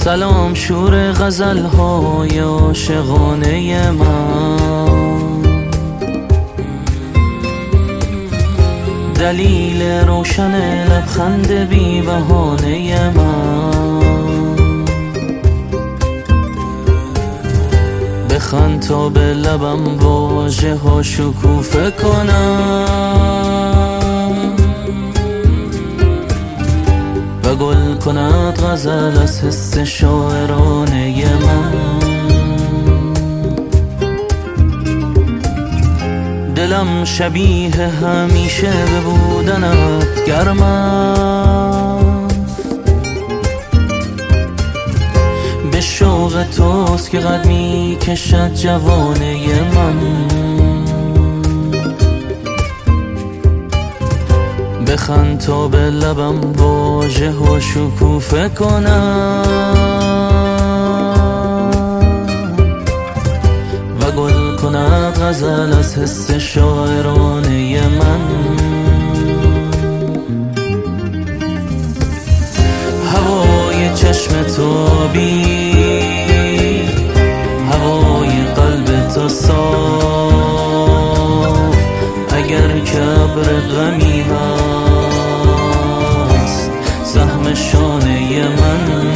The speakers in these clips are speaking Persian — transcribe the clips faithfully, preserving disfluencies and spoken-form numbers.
سلام شور غزل های عاشقانه من، دلیل روشن لبخند بی بهانه من. بخند تا به لبم واژه ها شکوفه کنم و گل کند غزل از حس شاعرانه من. دلم شبیه همیشه به بودنت گرم است، به شوق توست که قد می کشد جوانه من. بخند تا به لبم واژه ها شکوفه کنم و گل کند غزل از حس شاعرانه من. هوای چشم تو بی هوای قلب تو صاف، اگر کبر غمی هست سهم شانه من.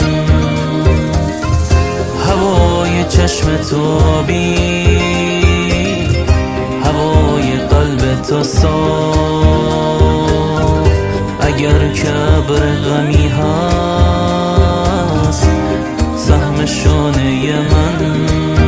هوای چشم تو بی هوای قلب تو صاف، اگر کبر غمی هست سهم شانه من.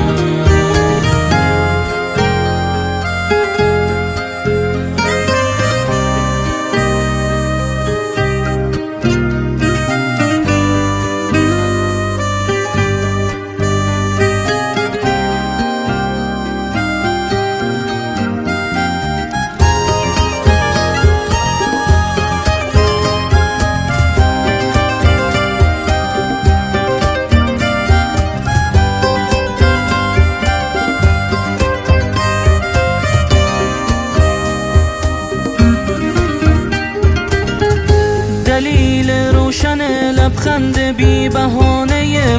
دلیل روشن لبخند بی بهانه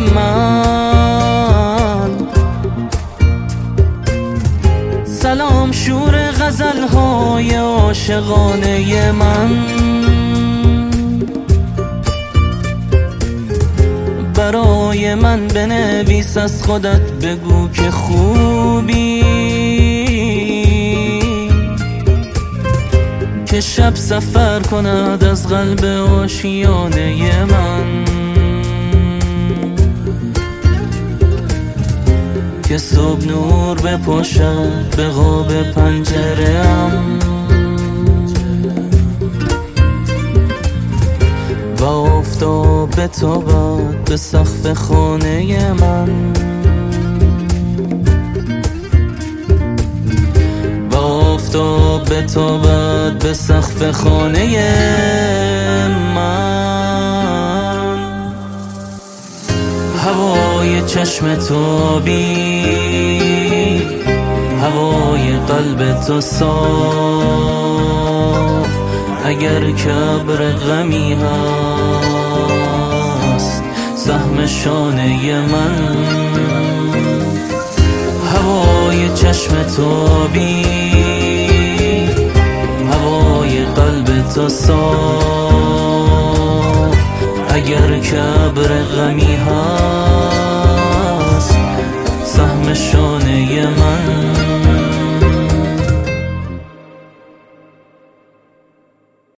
من، سلام شور غزل های عاشقانه من. برای من بنویس از خودت بگو که خوبی، که شب سفر کند از قلب آشیانه من. که صبح نور بپاشد به قاب پنجره ام و آفتاب بتابد به سقف خانه من. آفتاب بتابد به سقف خانه من. هوای چشم تو بی هوای قلب تو صاف، اگر کبر غمی هست سهم شانه من. هوای چشم تو بی هوای قلب تو صاف، اگر کبر غمی هست